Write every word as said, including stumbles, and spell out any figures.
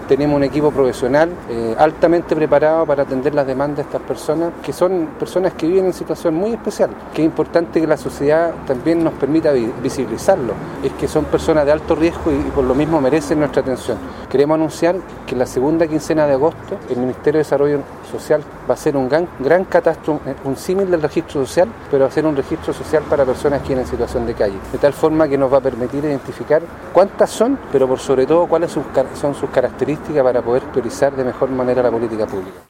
tenemos un equipo profesional eh, altamente preparado para atender las demandas de estas personas, que son personas que viven en situación muy especial, que es importante que la sociedad también nos permita visibilizarlo. Es que son personas de alto riesgo y, y por lo mismo merecen nuestra atención. Queremos anunciar que la segunda quincena de agosto el Ministerio de Desarrollo Social va a ser un gran, gran catastro, un símil del registro social, pero va a ser un registro social para personas que viven en situación de calle, de tal forma que nos va a permitir identificar cuántas son, pero por sobre todo cuáles son sus características para poder priorizar de mejor manera la política pública.